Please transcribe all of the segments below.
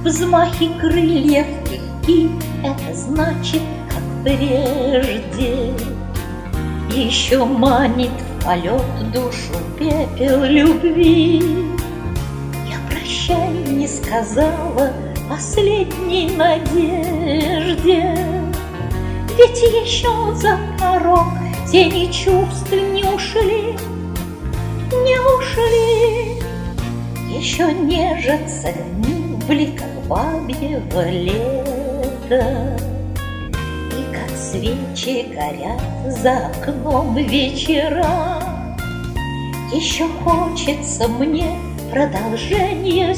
Взмахи крыльев легки, это значит, как прежде. Еще манит в полет душу пепел любви. Я прощай не сказала последней надежде, ведь еще за порог тени чувств не ушли, не ушли. Еще нежатся дни в бликах бабьего лета, и как свечи горят за окном вечера. Еще хочется мне продолжение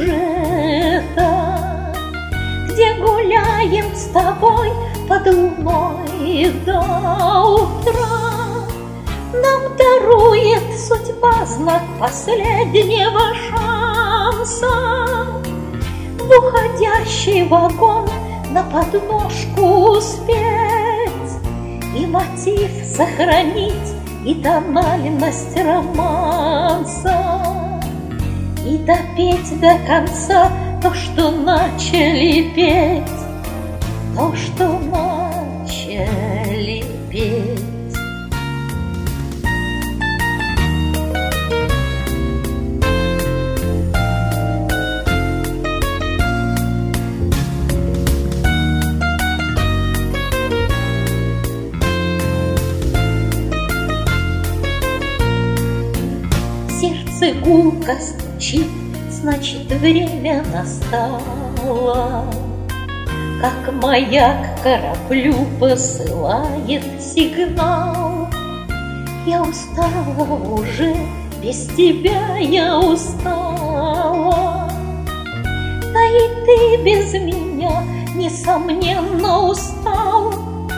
сюжета, где гуляем с тобой под луной до утра. Нам дарует судьба знак последнего шанса. В уходящий вагон на подножку успеть и мотив сохранить, и тональность романса, и допеть до конца то, что начали петь, то, что начали петь. Сердце гулко стучит, значит, время настало. Как маяк кораблю посылает сигнал. Я устала уже, без тебя я устала. Да и ты без меня, несомненно, устал.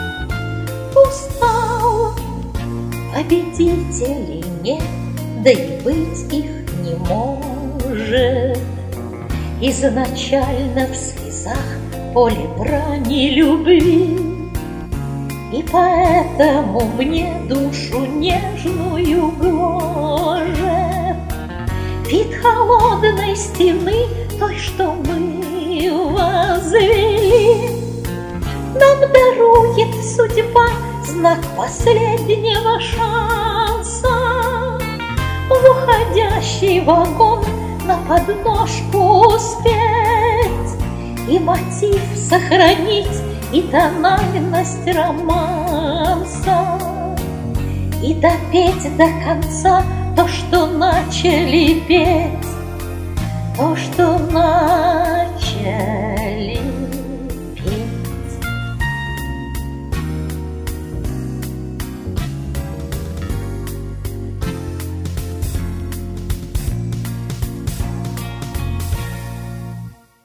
Устал. Победителей нет, да и быть их не может. Изначально в слезах поле брани любви, и поэтому мне душу нежную гложет вид холодной стены, той, что мы возвели. Нам дарует судьба знак последнего шанса. В уходящий вагон на подножку успеть и мотив сохранить, и тональность романса, и допеть до конца то, что начали петь, то, что начали